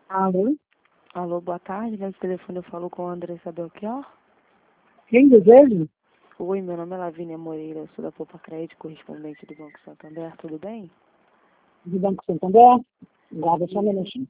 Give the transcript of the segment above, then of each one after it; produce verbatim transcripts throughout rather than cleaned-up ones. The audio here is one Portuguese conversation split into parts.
Alô? Alô, boa tarde. Nesse telefone eu falo com a Andressa Belchior. Quem deseja? Oi, meu nome é Lavínia Moreira, eu sou da Poupa Crédito, correspondente do Banco Santander, tudo bem? Do Banco Santander? Guarda só um minutinho.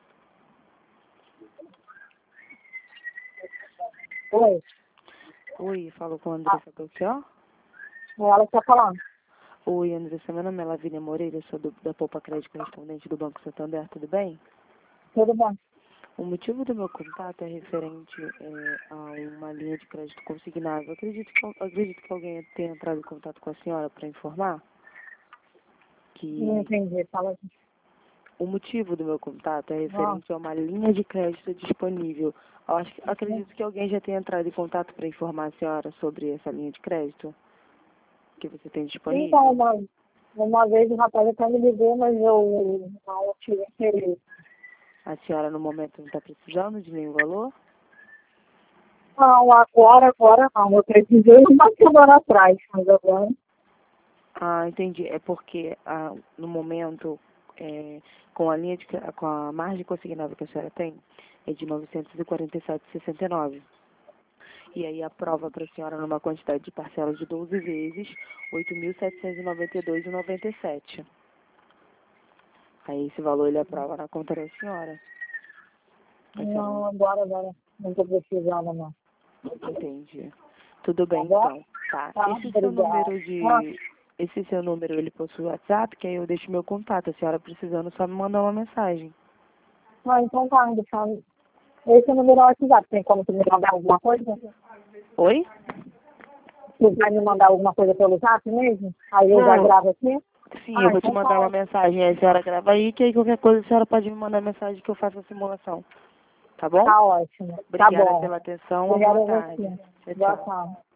Oi, Oi, falo com a Andressa Belchior. é ela que tá falando. Oi, Andressa, meu nome é Lavínia Moreira, eu sou do, da Poupa Crédito, correspondente do Banco Santander, tudo bem? Tudo bem? O motivo do meu contato é referente é, a uma linha de crédito consignável. Acredito que, acredito que alguém tenha entrado em contato com a senhora para informar que Não entendi. Fala aqui. o motivo do meu contato é Ah, referente a uma linha de crédito disponível. Eu acho, que- acredito que alguém já tenha entrado em contato para informar a senhora sobre essa linha de crédito que você tem disponível. então, uma, uma vez o rapaz até me ligou, mas eu não tive interesse. A senhora, no momento, não está precisando de nenhum valor? Não, agora, agora não. Eu precisei uma semana atrás, mas agora. Ah, entendi. É porque, ah, no momento, é, com a linha de, cre- com a margem consignável que a senhora tem, é de novecentos e quarenta e sete vírgula sessenta e nove. E aí aprova para a senhora numa quantidade de parcelas de doze vezes, oito mil setecentos e noventa e dois reais e noventa e sete centavos. Aí esse valor ele aprova na conta da senhora. A senhora Não, agora, agora. Não estou precisando, não. não entende. Tudo Tá bem, bom? então. Tá. Tá, Esse seu obrigada. número Ah, de... Esse seu número, ele possui WhatsApp, que aí eu deixo meu contato. A senhora precisando, só me mandar uma mensagem. ah, então tá, deixa. Esse é o número do WhatsApp. Tem como você me mandar alguma coisa? Oi? Você vai me mandar alguma coisa pelo zap mesmo? Aí eu já Não. gravo aqui? Sim, eu Ah, vou te então mandar uma tá. mensagem. Aí a senhora grava aí, que aí qualquer coisa a senhora pode me mandar mensagem que eu faço a simulação. Tá bom? Tá ótimo. Tá Obrigada bom. pela atenção. Uma Obrigada boa a tarde. você. Tchau, Boa tchau. tarde.